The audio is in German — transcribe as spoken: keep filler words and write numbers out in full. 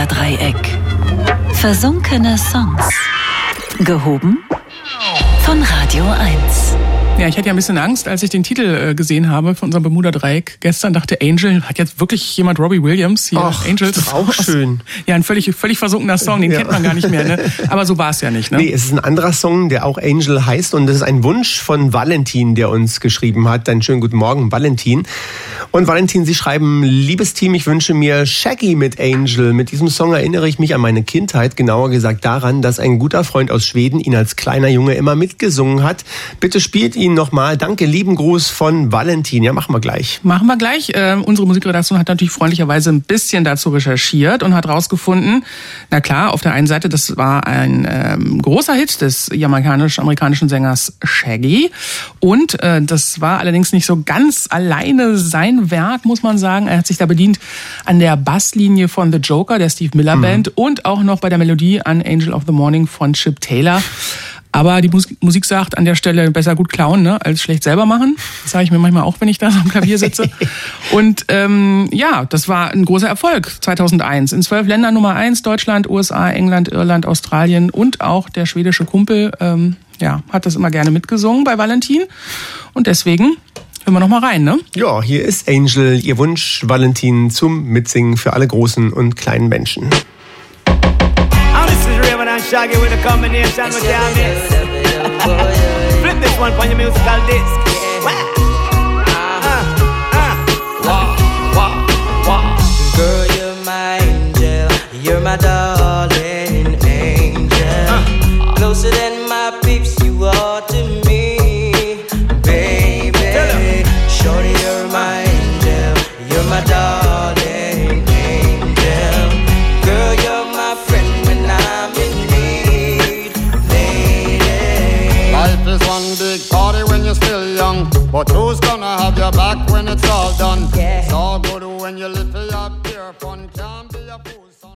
Bermuda-Dreieck. Versunkene Songs. Gehoben von Radio eins. Ja, ich hatte ja ein bisschen Angst, als ich den Titel äh, gesehen habe von unserem Bermuda-Dreieck. Gestern dachte Angel, hat jetzt wirklich jemand Robbie Williams hier? Ach, Angels. Das ist auch schön. Ja, ein völlig, völlig versunkener Song, den ja. kennt man gar nicht mehr, ne? Aber so war es ja nicht, ne? Nee, es ist ein anderer Song, der auch Angel heißt und das ist ein Wunsch von Valentin, der uns geschrieben hat. Einen schönen guten Morgen, Valentin. Und Valentin, Sie schreiben, liebes Team, ich wünsche mir Shaggy mit Angel. Mit diesem Song erinnere ich mich an meine Kindheit, genauer gesagt daran, dass ein guter Freund aus Schweden ihn als kleiner Junge immer mitgesungen hat. Bitte spielt ihn nochmal. Danke, lieben Gruß von Valentin. Ja, machen wir gleich. Machen wir gleich. Äh, unsere Musikredaktion hat natürlich freundlicherweise ein bisschen dazu recherchiert und hat rausgefunden, na klar, auf der einen Seite, das war ein ähm, großer Hit des jamaikanisch-amerikanischen Sängers Shaggy. Und äh, das war allerdings nicht so ganz alleine sein Werk, muss man sagen. Er hat sich da bedient an der Basslinie von The Joker, der Steve Miller Band, mhm. und auch noch bei der Melodie an Angel of the Morning von Chip Taylor. Aber die Musik sagt an der Stelle besser gut klauen, ne, als schlecht selber machen. Das sage ich mir manchmal auch, wenn ich da so am Klavier sitze. Und ähm, ja, das war ein großer Erfolg zweitausendeins. In zwölf Ländern Nummer eins, Deutschland, U S A, England, Irland, Australien und auch der schwedische Kumpel ähm, ja, hat das immer gerne mitgesungen bei Valentin. Und deswegen hören wir noch mal rein, ne? Ja, hier ist Angel, Ihr Wunsch, Valentin, zum Mitsingen für alle großen und kleinen Menschen. Shaggy with a combination with your miss. Flip this one on your musical disc. Girl, you're my angel. You're my darling angel. Closer than my peeps, you are to me, baby. Shorty, you're my angel. You're my darling angel. Girl, you're my friend when I'm in life is one big party when you're still young, but who's gonna have your back when it's all done? Yeah. It's all good when you live for your pure fun. Can't